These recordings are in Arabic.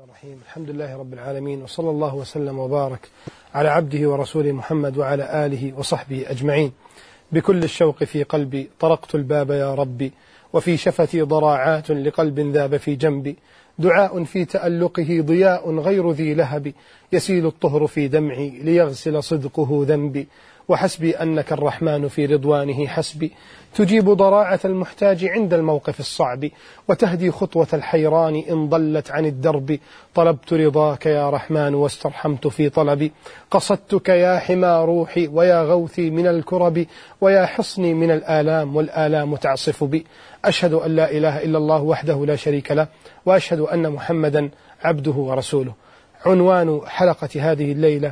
الرحيم. الحمد لله رب العالمين، وصلى الله وسلم وبارك على عبده ورسوله محمد وعلى آله وصحبه أجمعين. بكل الشوق في قلبي طرقت الباب يا ربي، وفي شفتي ضراعات لقلب ذاب في جنبي. دعاء في تألقه ضياء غير ذي لهب، يسيل الطهر في دمعي ليغسل صدقه ذنبي. وحسبي أنك الرحمن في رضوانه حسبي، تجيب ضراعة المحتاج عند الموقف الصعب، وتهدي خطوة الحيران إن ضلت عن الدرب. طلبت رضاك يا رحمن واسترحمت في طلبي، قصدتك يا حمى روحي ويا غوثي من الكرب، ويا حصني من الآلام والآلام تعصف بي. أشهد أن لا إله إلا الله وحده لا شريك له، وأشهد أن محمدا عبده ورسوله. عنوان حلقة هذه الليلة: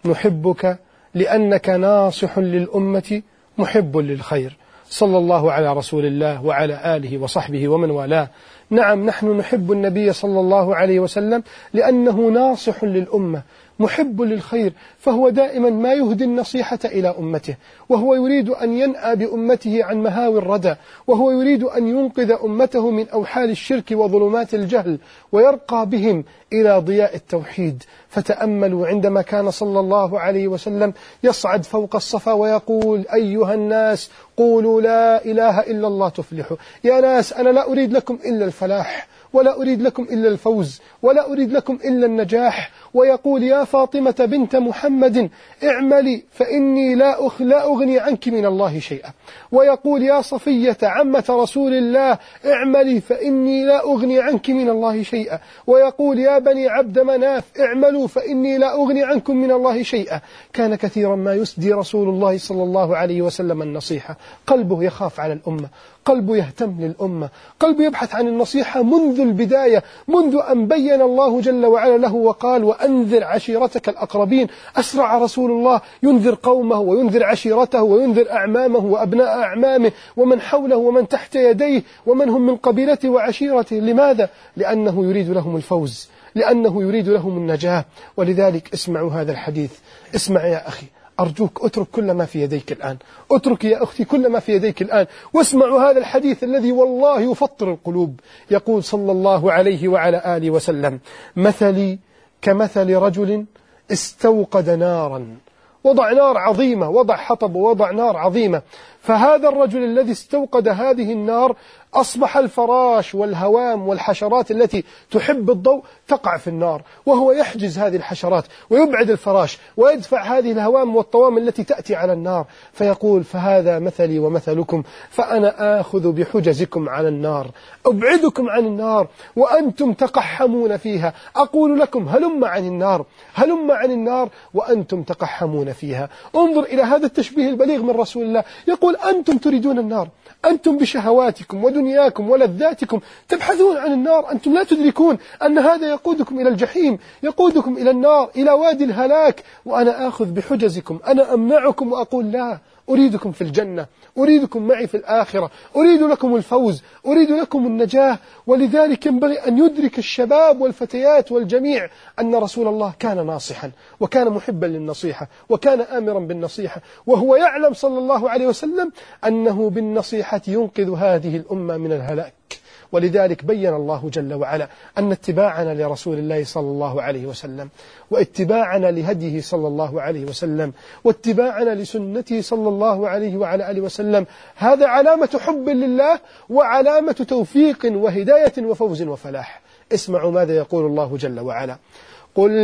نحبك لأنك ناصح للأمة محب للخير. صلى الله على رسول الله وعلى آله وصحبه ومن والاه. نعم، نحن نحب النبي صلى الله عليه وسلم لأنه ناصح للأمة محب للخير، فهو دائما ما يهدي النصيحة إلى أمته، وهو يريد أن ينأى بأمته عن مهاوي الردى، وهو يريد أن ينقذ أمته من أوحال الشرك وظلمات الجهل، ويرقى بهم إلى ضياء التوحيد. فتأملوا عندما كان صلى الله عليه وسلم يصعد فوق الصفا ويقول: أيها الناس قولوا لا إله إلا الله تفلحوا. يا ناس، أنا لا أريد لكم إلا الفلاح، ولا أريد لكم إلا الفوز، ولا أريد لكم إلا النجاح. ويقول: يا فاطمة بنت محمد اعملي فإني لا أغني عنك من الله شيئا. ويقول: يا صفية عمة رسول الله اعملي فإني لا أغني عنك من الله شيئا. ويقول: يا بني عبد مناف اعملوا فإني لا أغني عنكم من الله شيئا. كان كثيرا ما يسدي رسول الله صلى الله عليه وسلم النصيحة. قلبه يخاف على الأمة، قلبه يهتم للأمة، قلبه يبحث عن النصيحة منذ البداية، منذ أن بين الله جل وعلا له وقال: وأنذر عشيرتك الأقربين. أسرع رسول الله ينذر قومه وينذر عشيرته وينذر أعمامه وأبناء أعمامه ومن حوله ومن تحت يديه ومن هم من قبيلته وعشيرته. لماذا؟ لأنه يريد لهم الفوز، لأنه يريد لهم النجاة. ولذلك اسمعوا هذا الحديث. اسمع يا أخي، أرجوك اترك كل ما في يديك الآن، اترك يا أختي كل ما في يديك الآن، واسمعوا هذا الحديث الذي والله يفطر القلوب. يقول صلى الله عليه وعلى آله وسلم: مثلي كمثل رجل استوقد نارا. وضع نار عظيمة، وضع حطب ووضع نار عظيمة. فهذا الرجل الذي استوقد هذه النار أصبح الفراش والهوام والحشرات التي تحب الضوء تقع في النار، وهو يحجز هذه الحشرات ويبعد الفراش ويدفع هذه الهوام والطوام التي تأتي على النار. فيقول: فهذا مثلي ومثلكم، فأنا آخذ بحجزكم على النار، أبعدكم عن النار وأنتم تقحمون فيها. أقول لكم: هلم عن النار، هلم عن النار وأنتم تقحمون فيها. انظر إلى هذا التشبيه البليغ من رسول الله. يقول: أنتم تريدون النار، أنتم بشهواتكم ودنياكم ولذاتكم تبحثون عن النار، أنتم لا تدركون أن هذا يقودكم إلى الجحيم، يقودكم إلى النار، إلى وادي الهلاك. وأنا آخذ بحجزكم، أنا أمنعكم وأقول: لا، أريدكم في الجنة، أريدكم معي في الآخرة، أريد لكم الفوز، أريد لكم النجاة. ولذلك ينبغي أن يدرك الشباب والفتيات والجميع أن رسول الله كان ناصحا، وكان محبا للنصيحة، وكان آمرا بالنصيحة، وهو يعلم صلى الله عليه وسلم أنه بالنصيحة ينقذ هذه الأمة من الهلاك. ولذلك بين الله جل وعلا أن اتباعنا لرسول الله صلى الله عليه وسلم، واتباعنا لهديه صلى الله عليه وسلم، واتباعنا لسنته صلى الله عليه وعلى آله وسلم، هذا علامة حب لله وعلامة توفيق وهداية وفوز وفلاح. اسمعوا ماذا يقول الله جل وعلا: قل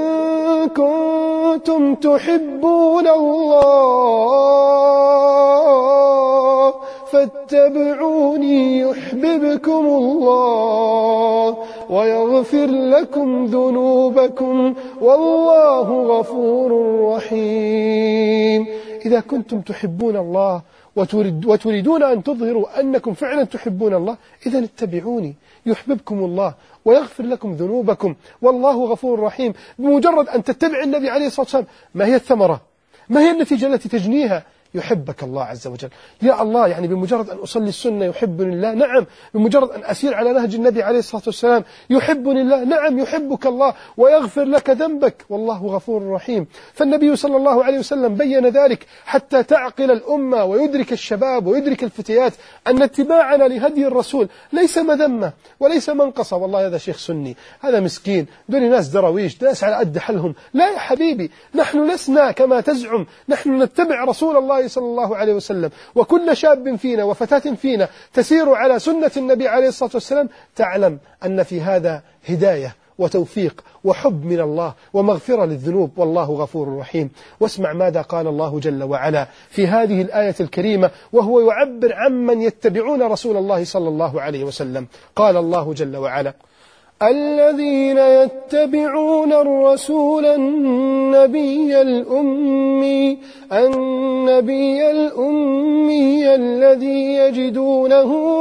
إن كنتم تحبون الله فاتبعوني يحببكم الله ويغفر لكم ذنوبكم والله غفور رحيم. إذا كنتم تحبون الله وتريدون أن تظهروا أنكم فعلا تحبون الله، إذن اتبعوني يحببكم الله ويغفر لكم ذنوبكم والله غفور رحيم. بمجرد أن تتبع النبي عليه الصلاة والسلام، ما هي الثمرة؟ ما هي النتيجة التي تجنيها؟ يحبك الله عز وجل. يا الله، يعني بمجرد أن أصلي السنة يحبني الله؟ نعم. بمجرد أن أسير على نهج النبي عليه الصلاة والسلام يحبني الله؟ نعم، يحبك الله ويغفر لك ذنبك، والله غفور رحيم. فالنبي صلى الله عليه وسلم بين ذلك حتى تعقل الأمة ويدرك الشباب ويدرك الفتيات أن اتباعنا لهدي الرسول ليس مذمة وليس منقصة. والله هذا شيخ سني، هذا مسكين، دول ناس درويش، ناس على قد حلهم. لا يا حبيبي، نحن لسنا كما تزعم، نحن نتبع رسول الله صلى الله عليه وسلم. وكل شاب فينا وفتاة فينا تسير على سنة النبي عليه الصلاة والسلام تعلم أن في هذا هداية وتوفيق وحب من الله ومغفرة للذنوب، والله غفور رحيم. واسمع ماذا قال الله جل وعلا في هذه الآية الكريمة وهو يعبر عمن يتبعون رسول الله صلى الله عليه وسلم. قال الله جل وعلا: الذين يتبعون الرسول النبي الأمي الذي يجدونه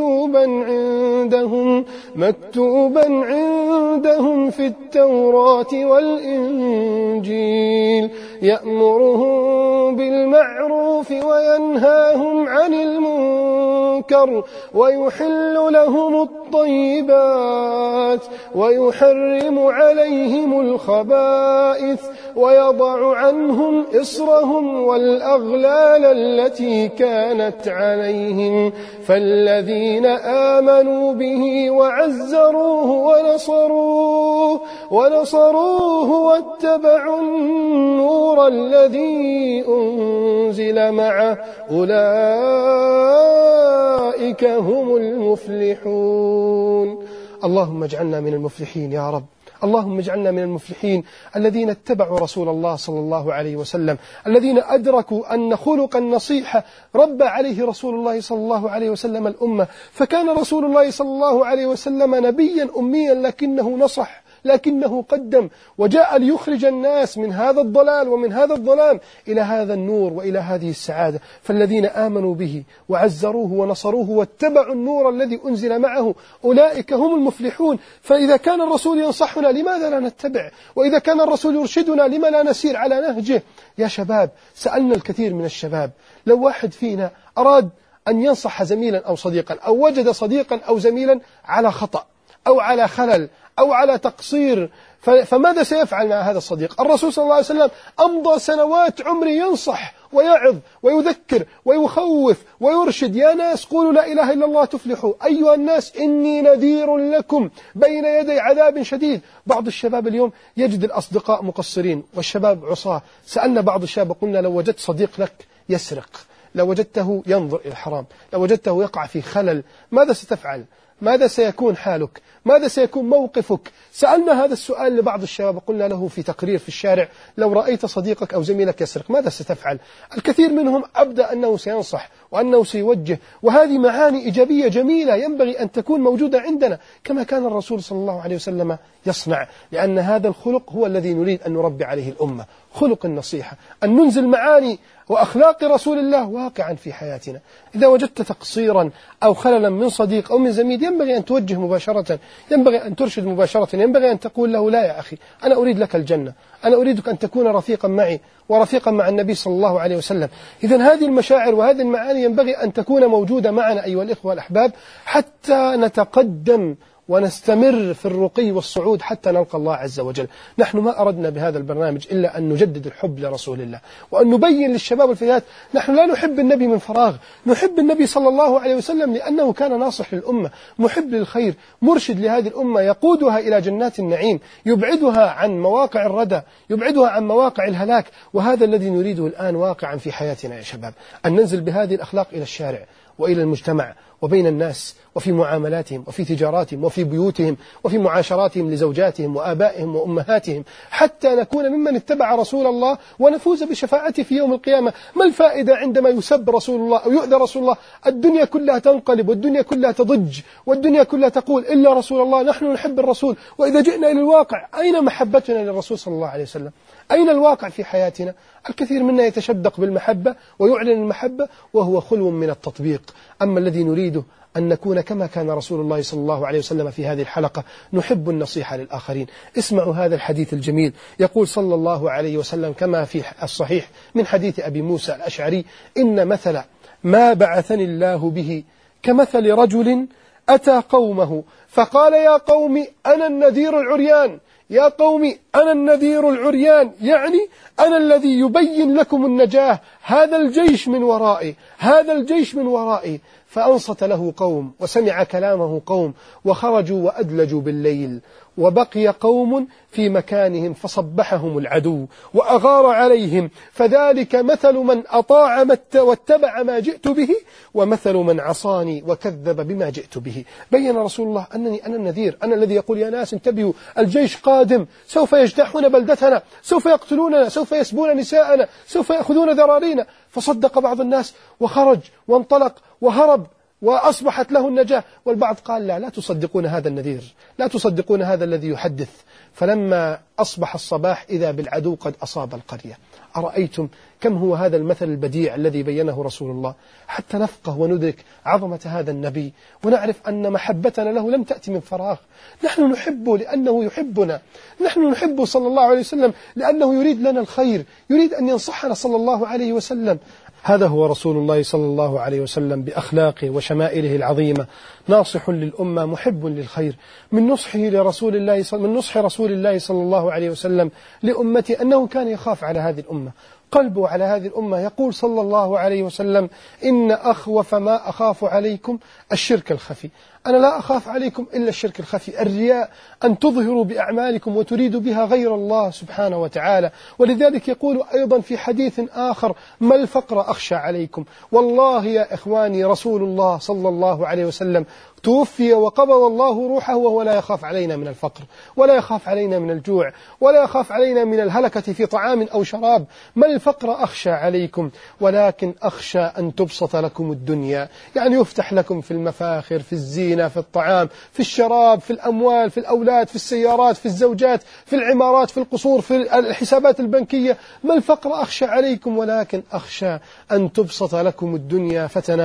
مكتوبا عندهم في التوراة والإنجيل، يأمرهم بالمعروف وينهاهم عن المنكر ويحل لهم الطيبات ويحرم عليهم الخبائث ويضع عنهم إصرهم والأغلال التي كانت عليهم، فالذين آمنوا به وعزروه ونصروه واتبعوا النور الذي أنزل معه أولئك هم المفلحون. اللهم اجعلنا من المفلحين يا رب. اللهم اجعلنا من المفلحين الذين اتبعوا رسول الله صلى الله عليه وسلم، الذين أدركوا أن خلق النصيحة ربى عليه رسول الله صلى الله عليه وسلم الأمة. فكان رسول الله صلى الله عليه وسلم نبيا أميا لكنه نصح، لكنه قدم وجاء ليخرج الناس من هذا الضلال ومن هذا الظلام إلى هذا النور وإلى هذه السعادة. فالذين آمنوا به وعزروه ونصروه واتبعوا النور الذي أنزل معه أولئك هم المفلحون. فإذا كان الرسول ينصحنا لماذا لا نتبع؟ وإذا كان الرسول يرشدنا لما لا نسير على نهجه؟ يا شباب، سألنا الكثير من الشباب، لو واحد فينا أراد أن ينصح زميلا أو صديقا أو وجد صديقا أو زميلا على خطأ أو على خلل أو على تقصير، فماذا سيفعل مع هذا الصديق؟ الرسول صلى الله عليه وسلم أمضى سنوات عمره ينصح ويعظ ويذكر ويخوف ويرشد. يا ناس قولوا لا إله إلا الله تفلحوا، أيها الناس إني نذير لكم بين يدي عذاب شديد. بعض الشباب اليوم يجد الأصدقاء مقصرين والشباب عصاة. سألنا بعض الشباب قلنا: لو وجدت صديق لك يسرق، لو وجدته ينظر إلى الحرام، لو وجدته يقع في خلل، ماذا ستفعل؟ ماذا سيكون حالك؟ ماذا سيكون موقفك؟ سألنا هذا السؤال لبعض الشباب، قلنا له في تقرير في الشارع: لو رأيت صديقك أو زميلك يسرق ماذا ستفعل؟ الكثير منهم أبدى أنه سينصح وأنه سيوجه، وهذه معاني إيجابية جميلة ينبغي أن تكون موجودة عندنا كما كان الرسول صلى الله عليه وسلم يصنع، لأن هذا الخلق هو الذي نريد أن نربي عليه الأمة، خلق النصيحة، أن ننزل معاني وأخلاق رسول الله واقعا في حياتنا. إذا وجدت تقصيرا أو خللا من صديق أو من زميل ينبغي أن توجه مباشرة، ينبغي أن ترشد مباشرة، ينبغي أن تقول له: لا يا أخي، أنا أريد لك الجنة، أنا أريدك أن تكون رفيقا معي ورفيقا مع النبي صلى الله عليه وسلم. إذن هذه المشاعر وهذه المعاني ينبغي أن تكون موجودة معنا أيها الإخوة الأحباب حتى نتقدم ونستمر في الرقي والصعود حتى نلقى الله عز وجل. نحن ما أردنا بهذا البرنامج إلا أن نجدد الحب لرسول الله وأن نبين للشباب والفتيات نحن لا نحب النبي من فراغ، نحب النبي صلى الله عليه وسلم لأنه كان ناصح للأمة، محب للخير، مرشد لهذه الأمة، يقودها إلى جنات النعيم، يبعدها عن مواقع الردى، يبعدها عن مواقع الهلاك. وهذا الذي نريده الآن واقعا في حياتنا يا شباب، أن ننزل بهذه الأخلاق إلى الشارع وإلى المجتمع وبين الناس وفي معاملاتهم وفي تجاراتهم وفي بيوتهم وفي معاشراتهم لزوجاتهم وآبائهم وأمهاتهم، حتى نكون ممن اتبع رسول الله ونفوز بشفاعته في يوم القيامة. ما الفائدة عندما يسب رسول الله أو يؤذى رسول الله؟ الدنيا كلها تنقلب والدنيا كلها تضج والدنيا كلها تقول إلا رسول الله، نحن نحب الرسول. وإذا جئنا إلى الواقع، أين محبتنا للرسول صلى الله عليه وسلم؟ أين الواقع في حياتنا؟ الكثير منا يتشدق بالمحبة ويعلن المحبة وهو خلو من التطبيق. أما الذي نريده أن نكون كما كان رسول الله صلى الله عليه وسلم في هذه الحلقة، نحب النصيحة للآخرين. اسمعوا هذا الحديث الجميل، يقول صلى الله عليه وسلم كما في الصحيح من حديث أبي موسى الأشعري: إن مثل ما بعثني الله به كمثل رجل أتى قومه فقال: يا قوم أنا النذير العريان، يا قوم أنا النذير العريان، يعني أنا الذي يبين لكم النجاة، هذا الجيش من ورائي، هذا الجيش من ورائي. فأنصت له قوم وسمع كلامه قوم وخرجوا وأدلجوا بالليل، وبقي قوم في مكانهم فصبحهم العدو وأغار عليهم، فذلك مثل من أطاع واتبع ما جئت به، ومثل من عصاني وكذب بما جئت به. بين رسول الله أنني أنا النذير، أنا الذي يقول يا ناس انتبهوا، الجيش قادم، سوف يجتاحون بلدتنا، سوف يقتلوننا، سوف يسبون نساءنا، سوف يأخذون ذرارينا. فصدق بعض الناس وخرج وانطلق وهرب وأصبحت له النجاة، والبعض قال لا تصدقون هذا النذير، لا تصدقون هذا الذي يحدث. فلما أصبح الصباح إذا بالعدو قد أصاب القرية. أرأيتم كم هو هذا المثل البديع الذي بينه رسول الله، حتى نفقه وندرك عظمة هذا النبي ونعرف أن محبتنا له لم تأتي من فراغ. نحن نحبه لأنه يحبنا، نحن نحبه صلى الله عليه وسلم لأنه يريد لنا الخير، يريد أن ينصحنا صلى الله عليه وسلم. هذا هو رسول الله صلى الله عليه وسلم بأخلاقه وشمائله العظيمة، ناصح للأمة محب للخير. من نصح رسول الله صلى الله عليه وسلم لأمته أنه كان يخاف على هذه الأمة، قلبه على هذه الأمة. يقول صلى الله عليه وسلم: إن أخوف ما أخاف عليكم الشرك الخفي. أنا لا أخاف عليكم إلا الشرك الخفي، الرياء، أن تظهروا بأعمالكم وتريدوا بها غير الله سبحانه وتعالى. ولذلك يقول أيضا في حديث آخر: ما الفقر أخشى عليكم. والله يا إخواني رسول الله صلى الله عليه وسلم توفي وقبض الله روحه وهو لا يخاف علينا من الفقر، ولا يخاف علينا من الجوع، ولا يخاف علينا من الهلكة في طعام أو شراب. ما الفقر أخشى عليكم، ولكن أخشى أن تبسط لكم الدنيا، يعني يفتح لكم في المفاخر، في الزينة، في الطعام، في الشراب، في الأموال، في الأولاد، في السيارات، في الزوجات، في العمارات، في القصور، في الحسابات البنكية. ما الفقر أخشى عليكم، ولكن أخشى أن تبسط لكم الدنيا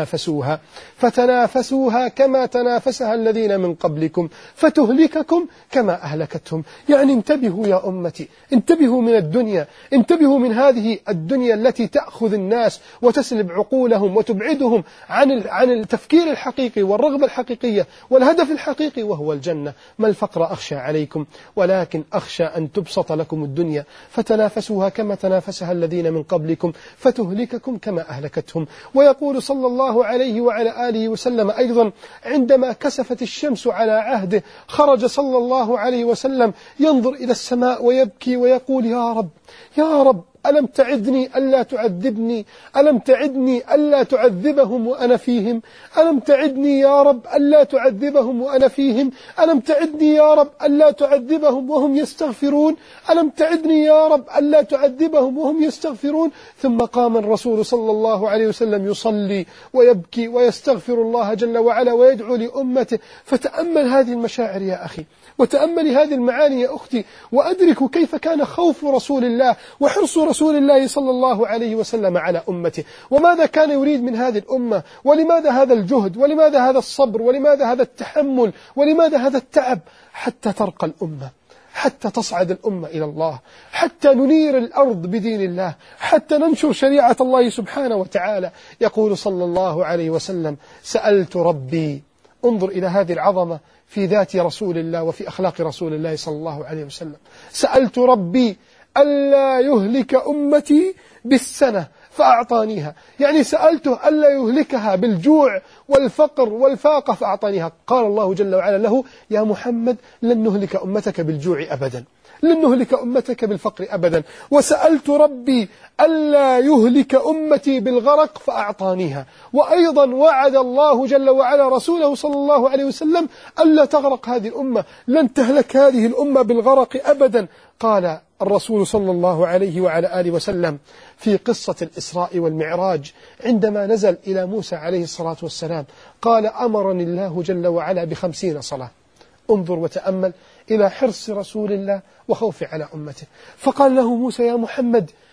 فتنافسوها كما تنافسها الذين من قبلكم فتهلككم كما أهلكتهم. يعني انتبهوا يا أمتي، انتبهوا من الدنيا، انتبهوا من هذه الدنيا التي تأخذ الناس وتسلب عقولهم وتبعدهم عن التفكير الحقيقي والرغبة الحقيقية والهدف الحقيقي وهو الجنة. ما الفقر أخشى عليكم، ولكن أخشى أن تبسط لكم الدنيا فتنافسوها كما تنافسها الذين من قبلكم فتهلككم كما أهلكتهم. ويقول صلى الله عليه وعلى آله وسلم أيضا: عندما كسفت الشمس على عهده خرج صلى الله عليه وسلم ينظر إلى السماء ويبكي ويقول: يا رب، يا رب، ألم تعدني ألا تعذبني، ألم تعدني ألا تعذبهم وأنا فيهم، ألم تعدني يا رب ألا تعذبهم وأنا فيهم، ألم تعدني يا رب ألا تعذبهم وهم يستغفرون، ألم تعدني يا رب ألا تعذبهم وهم يستغفرون. ثم قام الرسول صلى الله عليه وسلم يصلي ويبكي ويستغفر الله جل وعلا ويدعو لأمته. فتأمل هذه المشاعر يا أخي، وتأمل هذه المعاني يا أختي، وأدرك كيف كان خوف رسول الله وحرص رسول الله صلى الله عليه وسلم على أمته، وماذا كان يريد من هذه الأمة، ولماذا هذا الجهد، ولماذا هذا الصبر، ولماذا هذا التحمل، ولماذا هذا التعب، حتى ترقى الأمة، حتى تصعد الأمة إلى الله، حتى ننير الأرض بدين الله، حتى ننشر شريعة الله سبحانه وتعالى. يقول صلى الله عليه وسلم: سألت ربي. انظر إلى هذه العظمة في ذات رسول الله وفي أخلاق رسول الله صلى الله عليه وسلم. سألت ربي ألا يهلك أمتي بالسنة فأعطانيها، يعني سألته ألا يهلكها بالجوع والفقر والفاقة فأعطانيها. قال الله جل وعلا له: يا محمد لن نهلك أمتك بالجوع أبدا، لن نهلك أمتك بالفقر أبدا. وسألت ربي ألا يهلك أمتي بالغرق فأعطانيها. وأيضا وعد الله جل وعلا رسوله صلى الله عليه وسلم ألا تغرق هذه الأمة، لن تهلك هذه الأمة بالغرق أبدا. قال الرسول صلى الله عليه وعلى آله وسلم في قصة الإسراء والمعراج عندما نزل إلى موسى عليه الصلاة والسلام، قال: أمرني الله جل وعلا ب50 صلاة. انظر وتأمل إلى حرص رسول الله وخوفه على أمته. فقال له موسى: يا محمد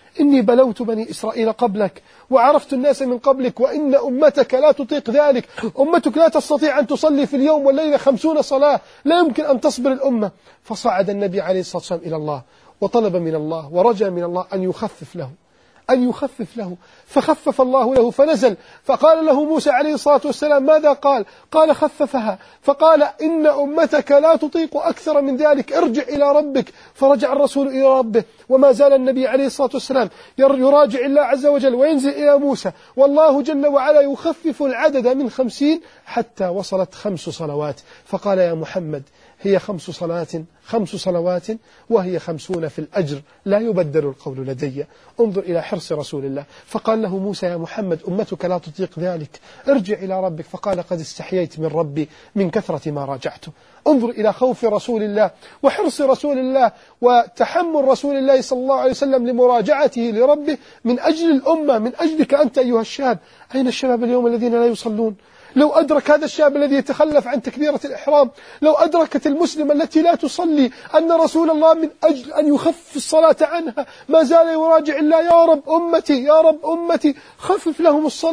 إني بلوت بني إسرائيل قبلك وعرفت الناس من قبلك، وإن أمتك لا تطيق ذلك. أمتك لا تستطيع أن تصلي في اليوم والليلة 50 صلاة، لا يمكن أن تصبر الأمة. فصعد النبي عليه الصلاة والسلام إلى الله وطلب من الله ورجى من الله أن يخفف له، فخفف الله له فنزل. فقال له موسى عليه الصلاة والسلام ماذا قال؟ قال خففها، فقال إن أمتك لا تطيق أكثر من ذلك، ارجع إلى ربك. فرجع الرسول إلى ربه، وما زال النبي عليه الصلاة والسلام يراجع الله عز وجل وينزل إلى موسى، والله جل وعلا يخفف العدد من 50 حتى وصلت 5 صلوات. فقال يا محمد هي 5 صلوات وهي 50 في الأجر، لا يبدل القول لدي. انظر إلى حرص رسول الله. فقال له موسى يا محمد أمتك لا تطيق ذلك، ارجع إلى ربك. فقال قد استحييت من ربي من كثرة ما راجعته. انظر إلى خوف رسول الله وحرص رسول الله وتحمل رسول الله صلى الله عليه وسلم لمراجعته لربه من أجل الأمة، من أجلك أنت أيها الشاب. أين الشباب اليوم الذين لا يصلون؟ لو أدرك هذا الشاب الذي يتخلف عن تكبيرة الإحرام، لو أدركت المسلمة التي لا تصلي أن رسول الله من أجل أن يخفف الصلاة عنها ما زال يراجع الله، يا رب أمتي يا رب أمتي خفف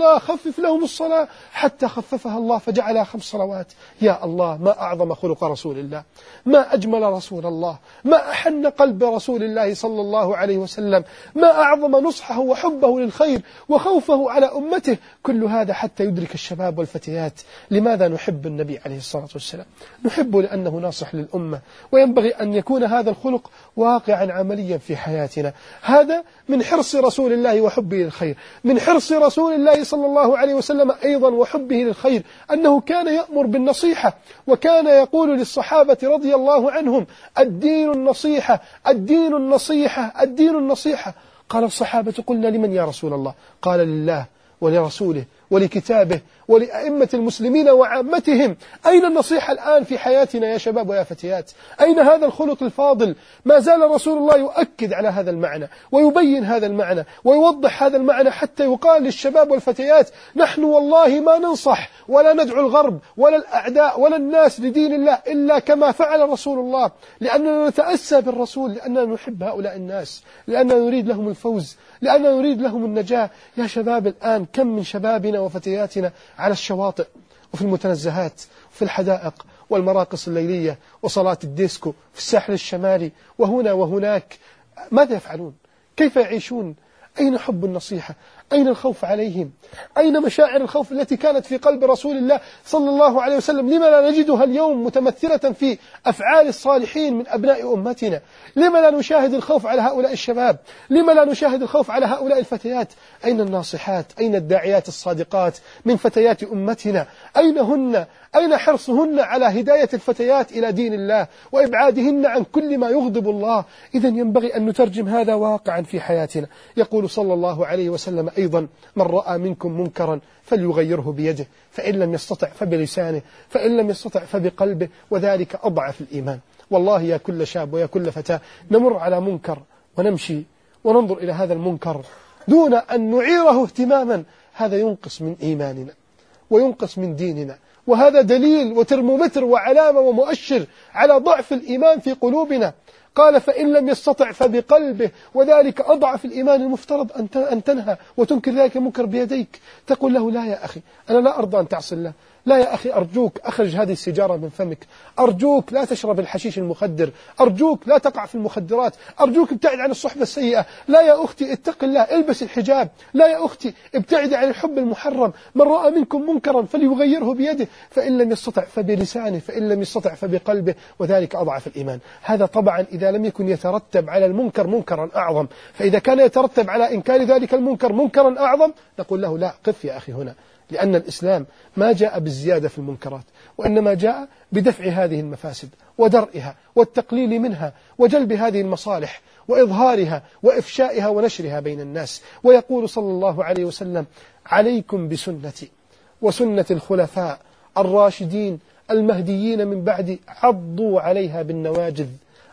لهم الصلاة حتى خففها الله فجعلها 5 صلوات. يا الله، ما أعظم خلق رسول الله، ما أجمل رسول الله، ما أحن قلب رسول الله صلى الله عليه وسلم، ما أعظم نصحه وحبه للخير وخوفه على أمته. كل هذا حتى يدرك الشباب والفتيات. لماذا نحب النبي عليه الصلاة والسلام؟ نحبه لأنه ناصح للأمة، وينبغي أن يكون هذا الخلق واقعا عمليا في حياتنا. هذا من حرص رسول الله وحبه للخير، من حرص رسول الله صلى الله عليه وسلم أيضا وحبه للخير أنه كان يأمر بالنصيحة، وكان يقول للصحابة رضي الله عنهم الدين النصيحة الدين النصيحة الدين النصيحة. قال الصحابة قلنا لمن يا رسول الله؟ قال لله ولرسوله ولكتابه ولأئمة المسلمين وعامتهم. أين النصيحة الآن في حياتنا يا شباب ويا فتيات؟ أين هذا الخلق الفاضل؟ ما زال رسول الله يؤكد على هذا المعنى ويبين هذا المعنى ويوضح هذا المعنى حتى يقال للشباب والفتيات نحن والله ما ننصح ولا ندعو الغرب ولا الأعداء ولا الناس لدين الله إلا كما فعل رسول الله، لأننا نتأسى بالرسول، لأننا نحب هؤلاء الناس، لأننا نريد لهم الفوز، لأننا نريد لهم النجاة. يا شباب الآن كم من شبابنا وفتياتنا على الشواطئ وفي المتنزهات وفي الحدائق والمراقص الليلية وصلاة الديسكو في الساحل الشمالي وهنا وهناك. ماذا يفعلون؟ كيف يعيشون؟ أين حب النصيحة؟ أين الخوف عليهم؟ أين مشاعر الخوف التي كانت في قلب رسول الله صلى الله عليه وسلم؟ لما لا نجدها اليوم متمثلة في أفعال الصالحين من أبناء أمتنا؟ لما لا نشاهد الخوف على هؤلاء الشباب؟ لما لا نشاهد الخوف على هؤلاء الفتيات؟ أين الناصحات؟ أين الداعيات الصادقات من فتيات أمتنا؟ أين هن؟ أين حرصهن على هداية الفتيات إلى دين الله وإبعادهن عن كل ما يغضب الله؟ إذن ينبغي أن نترجم هذا واقعا في حياتنا. يقول صلى الله عليه وسلم أيضا من رأى منكم منكرا فليغيره بيده، فإن لم يستطع فبلسانه، فإن لم يستطع فبقلبه، وذلك أضعف الإيمان. والله يا كل شاب ويا كل فتاة نمر على منكر ونمشي وننظر إلى هذا المنكر دون أن نعيره اهتماما، هذا ينقص من إيماننا وينقص من ديننا، وهذا دليل وترمومتر وعلامة ومؤشر على ضعف الإيمان في قلوبنا. قال فإن لم يستطع فبقلبه، وذلك أضعف الإيمان. المفترض أن تنهى وتنكر ذلك المنكر بيديك، تقول له لا يا أخي أنا لا أرضى أن تعصي الله، لا يا أخي أرجوك أخرج هذه السيجارة من فمك، أرجوك لا تشرب الحشيش المخدر، أرجوك لا تقع في المخدرات، أرجوك ابتعد عن الصحبة السيئة، لا يا أختي اتق الله البس الحجاب، لا يا أختي ابتعد عن الحب المحرم. من رأى منكم منكرا فليغيره بيده، فإن لم يستطع فبلسانه، فإن لم يستطع فبقلبه، وذلك أضعف الإيمان. هذا طبعا إذا لم يكن يترتب على المنكر منكرا أعظم، فإذا كان يترتب على إنكار ذلك المنكر منكرا أعظم نقول له لا، قف يا أخي هنا، لأن الإسلام ما جاء بالزيادة في المنكرات، وإنما جاء بدفع هذه المفاسد ودرئها والتقليل منها وجلب هذه المصالح وإظهارها وإفشائها ونشرها بين الناس. ويقول صلى الله عليه وسلم عليكم بسنتي وسنة الخلفاء الراشدين المهديين من بعدي، عضوا عليها بالنواجذ،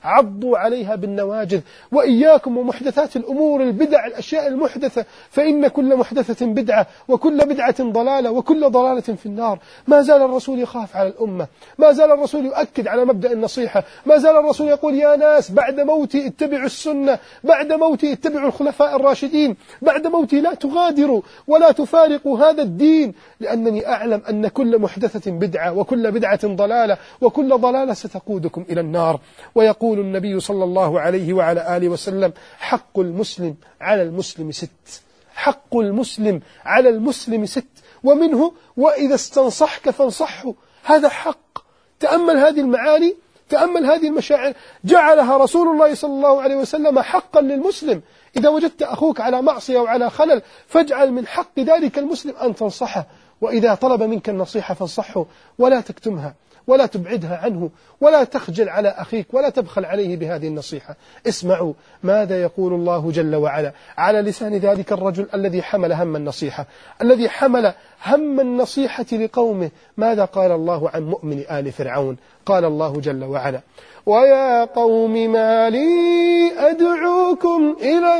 عضوا عليها بالنواجذ. وإياكم ومحدثات الأمور، البدع، الأشياء المحدثة، فإن كل محدثة بدعة وكل بدعة ضلالة وكل ضلالة في النار. ما زال الرسول يخاف على الأمة، ما زال الرسول يؤكد على مبدأ النصيحة، ما زال الرسول يقول يا ناس بعد موتي اتبعوا السنة، بعد موتي اتبعوا الخلفاء الراشدين، بعد موتي لا تغادروا ولا تفارقوا هذا الدين، لأنني أعلم أن كل محدثة بدعة وكل بدعة ضلالة وكل ضلالة ستقودكم إلى النار. ويقول النبي صلى الله عليه وعلى آله وسلم: حق المسلم على المسلم 6. حق المسلم على المسلم 6، ومنه وإذا استنصحك فانصحه. هذا حق. تأمل هذه المعاني، تأمل هذه المشاعر، جعلها رسول الله صلى الله عليه وسلم حقا للمسلم. إذا وجدت أخوك على معصية وعلى خلل فاجعل من حق ذلك المسلم أن تنصحه، وإذا طلب منك النصيحة فانصحه ولا تكتمها ولا تبعدها عنه ولا تخجل على أخيك ولا تبخل عليه بهذه النصيحة. اسمعوا ماذا يقول الله جل وعلا على لسان ذلك الرجل الذي حمل هم النصيحة، الذي حمل هم النصيحة لقومه. ماذا قال الله عن مؤمن آل فرعون؟ قال الله جل وعلا: ويا قوم ما لي أدعوكم إلى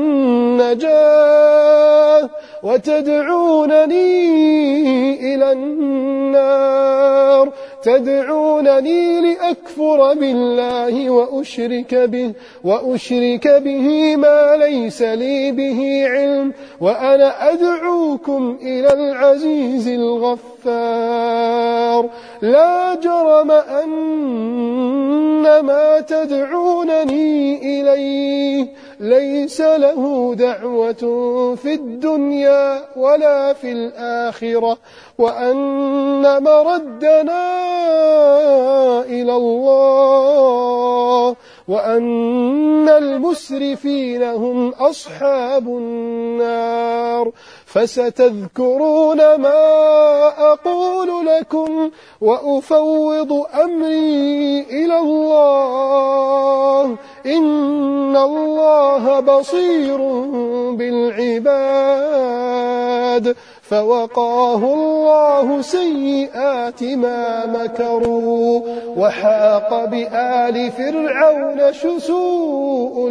النجاة وتدعونني إلى النار، تدعونني لأكفر بالله وأشرك به ما ليس لي به علم وأنا أدعوكم إلى العزيز الغفار. لا جرم أن ما تدعونني إليه ليس له دعوة في الدنيا ولا في الآخرة وأن مردنا إلى الله وأن المسرفين هم أصحاب النار. فستذكرون ما أقول لكم وأفوض أمري إلى الله إن الله بصير بالعباد. فوقاه الله سيئات ما مكروا وحاق بآل فرعون سوء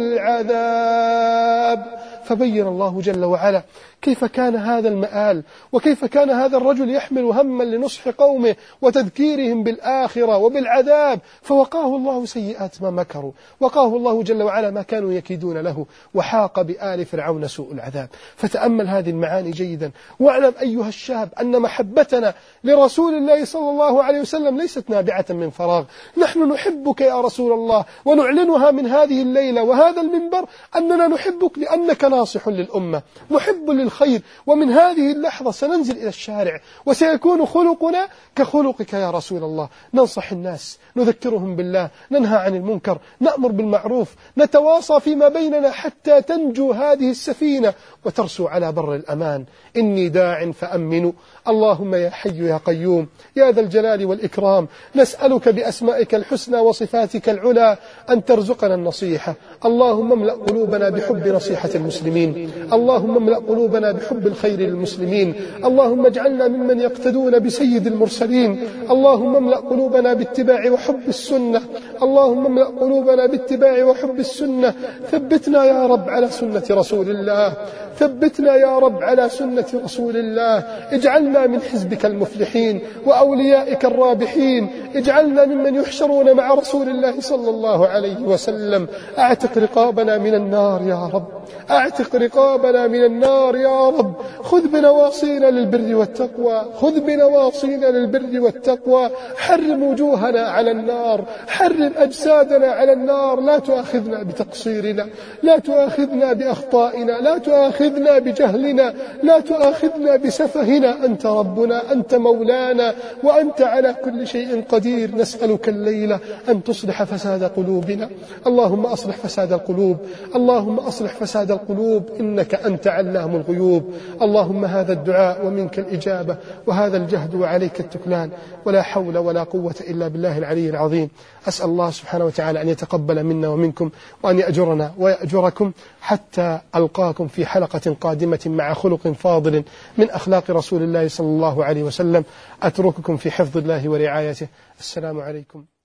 العذاب. فبين الله جل وعلا كيف كان هذا المآل، وكيف كان هذا الرجل يحمل هما لنصح قومه وتذكيرهم بالآخرة وبالعذاب. فوقاه الله سيئات ما مكروا، وقاه الله جل وعلا ما كانوا يكيدون له، وحاق بآل فرعون سوء العذاب. فتأمل هذه المعاني جيدا، واعلم أيها الشاب أن محبتنا لرسول الله صلى الله عليه وسلم ليست نابعة من فراغ. نحن نحبك يا رسول الله، ونعلنها من هذه الليلة وهذا المنبر أننا نحبك لأنك ناصح للأمة محب للخير. ومن هذه اللحظة سننزل إلى الشارع وسيكون خلقنا كخلقك يا رسول الله، ننصح الناس، نذكرهم بالله، ننهى عن المنكر، نأمر بالمعروف، نتواصى فيما بيننا حتى تنجو هذه السفينة وترسو على بر الأمان. إني داع فأمنوا. اللهم يا حي يا قيوم يا ذا الجلال والإكرام، نسألك بأسمائك الحسنى وصفاتك العلى أن ترزقنا النصيحة. اللهم املأ قلوبنا بحب نصيحة المسلمين، اللهم املأ قلوبنا بحب الخير للمسلمين، اللهم اجعلنا ممن يقتدون بسيد المرسلين، اللهم املأ قلوبنا باتباع وحب السنة، اللهم املأ قلوبنا باتباع وحب السنة. ثبتنا يا رب على سنة رسول الله، ثبتنا يا رب على سنة رسول الله. اجعلنا من حزبك المفلحين وأوليائك الرابحين، اجعلنا ممن يحشرون مع رسول الله صلى الله عليه وسلم. اعتق رقابنا من النار يا رب، اعتق رقابنا من النار يا رب. خذ بنواصينا للبر والتقوى، خذ بنواصينا للبر والتقوى. حرم وجوهنا على النار، حرم أجسادنا على النار. لا تؤاخذنا بتقصيرنا، لا تؤاخذنا بأخطائنا، لا تؤاخذنا بجهلنا، لا تؤاخذنا بسفهنا. أنت ربنا، أنت مولانا، وأنت على كل شيء قدير. نسألك الليلة أن تصلح فساد قلوبنا. اللهم أصلح فساد القلوب، اللهم أصلح فساد القلوب، إنك أنت علام الغيوب. اللهم هذا الدعاء ومنك الإجابة، وهذا الجهد وعليك التكلان، ولا حول ولا قوة إلا بالله العلي العظيم. أسأل الله سبحانه وتعالى أن يتقبل منا ومنكم، وأن يأجرنا ويأجركم، حتى ألقاكم في حلقة قادمة مع خلق فاضل من أخلاق رسول الله صلى الله عليه وسلم. أترككم في حفظ الله ورعايته. السلام عليكم.